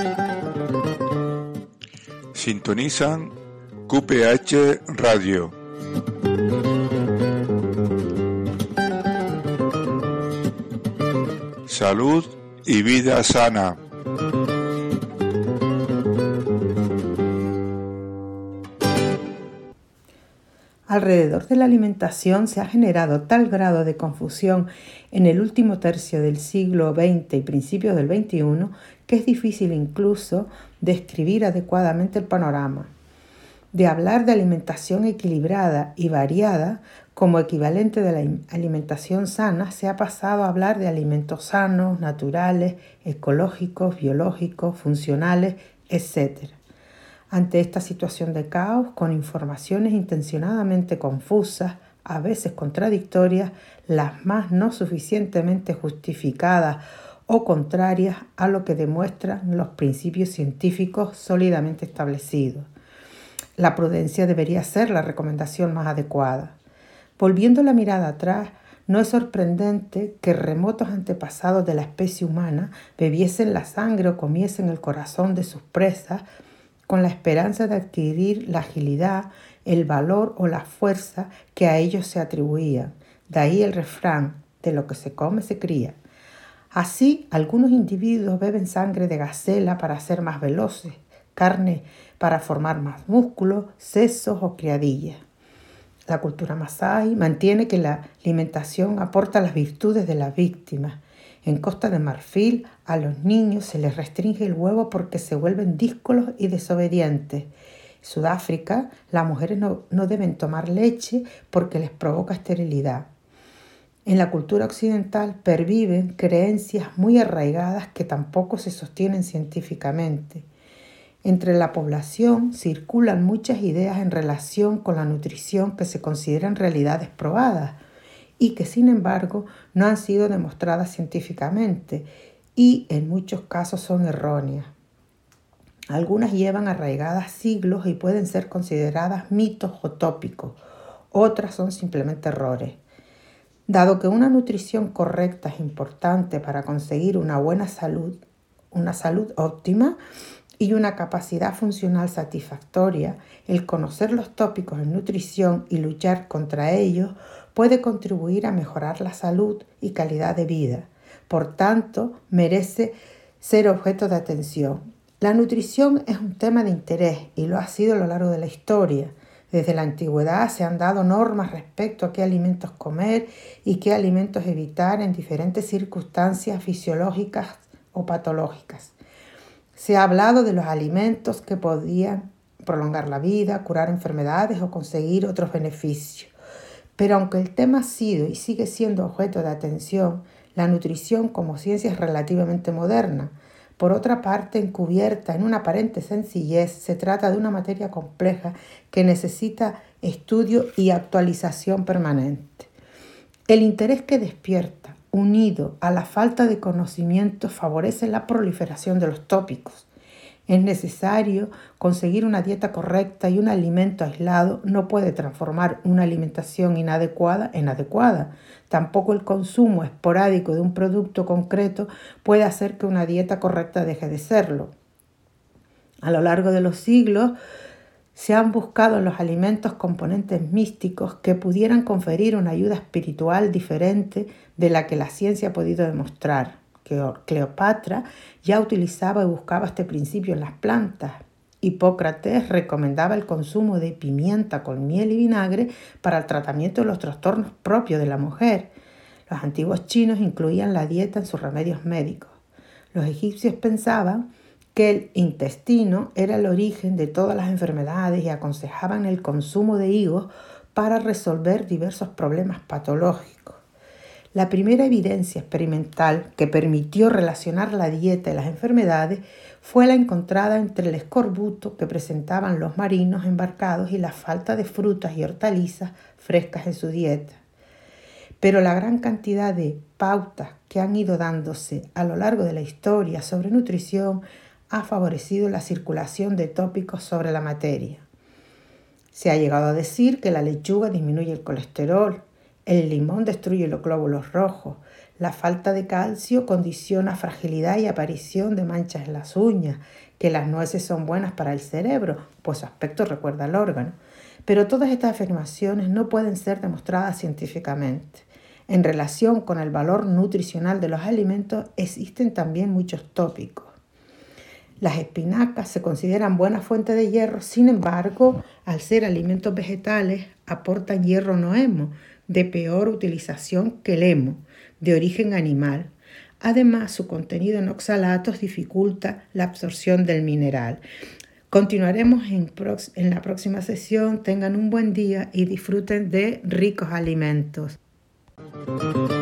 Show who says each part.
Speaker 1: Sintonizan QPH Radio. Salud y vida sana.
Speaker 2: Alrededor de la alimentación se ha generado tal grado de confusión en el último tercio del siglo XX y principios del XXI que es difícil incluso describir adecuadamente el panorama. De hablar de alimentación equilibrada y variada como equivalente de la alimentación sana, se ha pasado a hablar de alimentos sanos, naturales, ecológicos, biológicos, funcionales, etc. Ante esta situación de caos, con informaciones intencionadamente confusas, a veces contradictorias, las más no suficientemente justificadas o contrarias a lo que demuestran los principios científicos sólidamente establecidos. La prudencia debería ser la recomendación más adecuada. Volviendo la mirada atrás, no es sorprendente que remotos antepasados de la especie humana bebiesen la sangre o comiesen el corazón de sus presas con la esperanza de adquirir la agilidad, el valor o la fuerza que a ellos se atribuían. De ahí el refrán, de lo que se come se cría. Así, algunos individuos beben sangre de gacela para ser más veloces, carne para formar más músculos, sesos o criadillas. La cultura masái mantiene que la alimentación aporta las virtudes de la víctima. En Costa de Marfil, a los niños se les restringe el huevo porque se vuelven díscolos y desobedientes. En Sudáfrica, las mujeres no deben tomar leche porque les provoca esterilidad. En la cultura occidental perviven creencias muy arraigadas que tampoco se sostienen científicamente. Entre la población circulan muchas ideas en relación con la nutrición que se consideran realidades probadas y que sin embargo no han sido demostradas científicamente y en muchos casos son erróneas. Algunas llevan arraigadas siglos y pueden ser consideradas mitos o tópicos, otras son simplemente errores. Dado que una nutrición correcta es importante para conseguir una buena salud, una salud óptima y una capacidad funcional satisfactoria, el conocer los tópicos en nutrición y luchar contra ellos puede contribuir a mejorar la salud y calidad de vida. Por tanto, merece ser objeto de atención. La nutrición es un tema de interés y lo ha sido a lo largo de la historia. Desde la antigüedad se han dado normas respecto a qué alimentos comer y qué alimentos evitar en diferentes circunstancias fisiológicas o patológicas. Se ha hablado de los alimentos que podían prolongar la vida, curar enfermedades o conseguir otros beneficios. Pero aunque el tema ha sido y sigue siendo objeto de atención, la nutrición como ciencia es relativamente moderna. Por otra parte, encubierta en una aparente sencillez, se trata de una materia compleja que necesita estudio y actualización permanente. El interés que despierta, unido a la falta de conocimiento, favorece la proliferación de los tópicos. Es necesario conseguir una dieta correcta y un alimento aislado no puede transformar una alimentación inadecuada en adecuada. Tampoco el consumo esporádico de un producto concreto puede hacer que una dieta correcta deje de serlo. A lo largo de los siglos se han buscado en los alimentos componentes místicos que pudieran conferir una ayuda espiritual diferente de la que la ciencia ha podido demostrar. Cleopatra ya utilizaba y buscaba este principio en las plantas. Hipócrates recomendaba el consumo de pimienta con miel y vinagre para el tratamiento de los trastornos propios de la mujer. Los antiguos chinos incluían la dieta en sus remedios médicos. Los egipcios pensaban que el intestino era el origen de todas las enfermedades y aconsejaban el consumo de higos para resolver diversos problemas patológicos. La primera evidencia experimental que permitió relacionar la dieta y las enfermedades fue la encontrada entre el escorbuto que presentaban los marinos embarcados y la falta de frutas y hortalizas frescas en su dieta. Pero la gran cantidad de pautas que han ido dándose a lo largo de la historia sobre nutrición ha favorecido la circulación de tópicos sobre la materia. Se ha llegado a decir que la lechuga disminuye el colesterol, el limón destruye los glóbulos rojos, La falta de calcio condiciona fragilidad y aparición de manchas en las uñas, que las nueces son buenas para el cerebro, pues su aspecto recuerda al órgano. Pero todas estas afirmaciones no pueden ser demostradas científicamente. En relación con el valor nutricional de los alimentos existen también muchos tópicos. Las espinacas se consideran buena fuente de hierro, sin embargo, al ser alimentos vegetales, aportan hierro no hemo, de peor utilización que el hemo, de origen animal. Además, su contenido en oxalatos dificulta la absorción del mineral. Continuaremos en la próxima sesión. Tengan un buen día y disfruten de ricos alimentos.